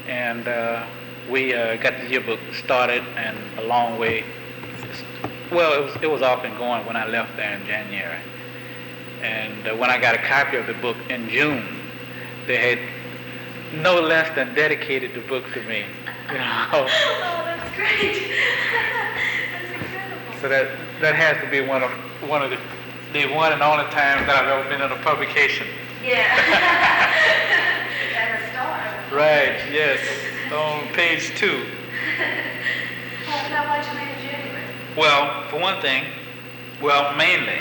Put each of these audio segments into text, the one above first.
and we got the yearbook started, and a long way. Well, it was off and going when I left there in January, and when I got a copy of the book in June, they had no less than dedicated the book to me. You know. Oh, that's great. That's incredible. So that has to be one of the one and only times that I've ever been in a publication. Yeah. And a star. Right. Yes. On page 2. Well, now why'd you make a January? Well, for one thing, mainly,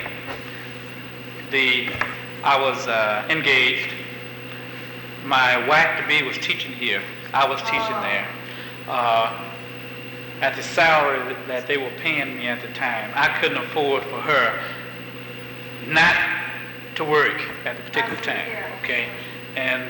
I was engaged. My wife-to-be was teaching here. I was teaching there. At the salary that they were paying me at the time, I couldn't afford for her not to work at the particular time. Okay, and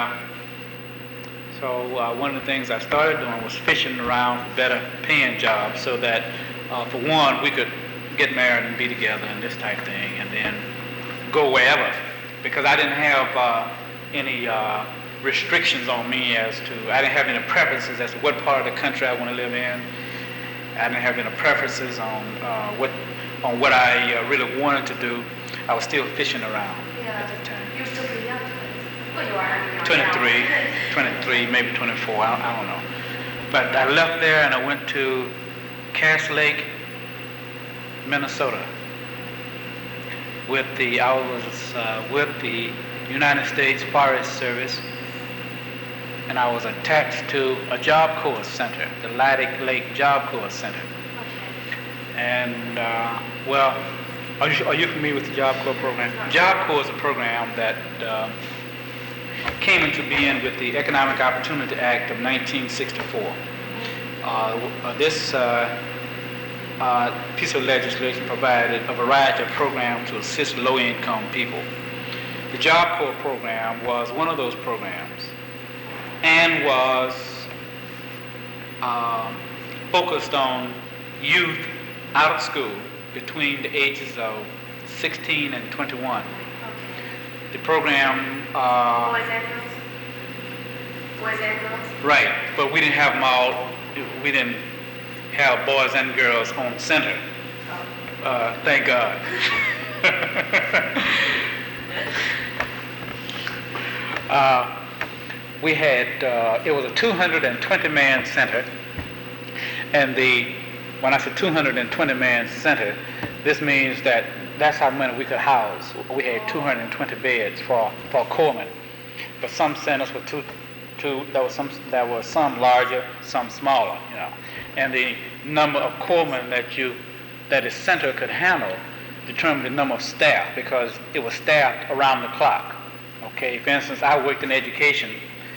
so one of the things I started doing was fishing around for better paying jobs, so that for one, we could get married and be together and this type thing, and then go wherever, because I didn't have any restrictions on me I didn't have any preferences as to what part of the country I want to live in. I didn't have any preferences on what I really wanted to do. I was still fishing around at the time. You were still pretty young. Well, you are. 23, maybe 24, I don't know. But I left there and I went to Cass Lake, Minnesota. I was with the United States Forest Service, and I was attached to a Job Corps center, the Leidig Lake Job Corps Center. Okay. And are you familiar with the Job Corps program? Job Corps is a program that came into being with the Economic Opportunity Act of 1964. This piece of legislation provided a variety of programs to assist low-income people. The Job Corps program was one of those programs, and was focused on youth out of school between the ages of 16 and 21. Okay. The program... Boys and girls? Boys and girls? Right, but we didn't have them all. We didn't have boys and girls on center. Oh. Thank God. We had, it was a 220-man center, and when I say 220-man center, this means that's how many we could house. We had 220 beds for corpsmen, but some centers were there were some larger, some smaller, you know, and the number of corpsmen that a center could handle determined the number of staff, because it was staffed around the clock. Okay, for instance, I worked in education.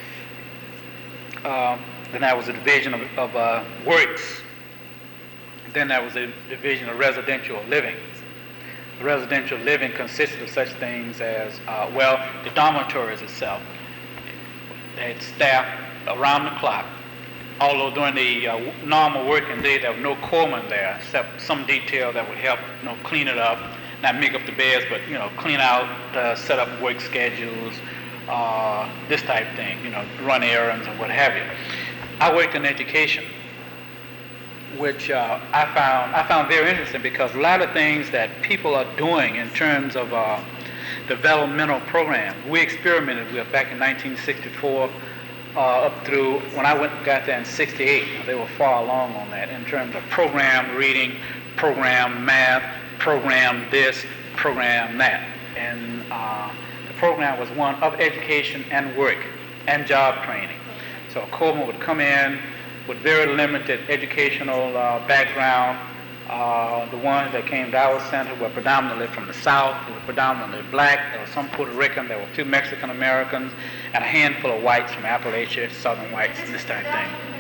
Then there was a division of works. Then there was a division of residential living. The residential living consisted of such things as, the dormitories itself. They had staff around the clock. Although during the normal working day, there was no corpsman there, except some detail that would help, clean it up, not make up the beds, but, clean out, set up work schedules, this type of thing, run errands and what have you. I worked in education, which I found very interesting, because a lot of things that people are doing in terms of developmental programs, we experimented with back in 1964 up through when I got there in 68. They were far along on that in terms of program reading, program math, program this, program that. And the program was one of education and work and job training. So a corpsman would come in with very limited educational background. The ones that came to our center were predominantly from the South. They were predominantly black. There were some Puerto Rican. There were a few Mexican Americans, and a handful of whites from Appalachia, Southern whites, and this type of thing.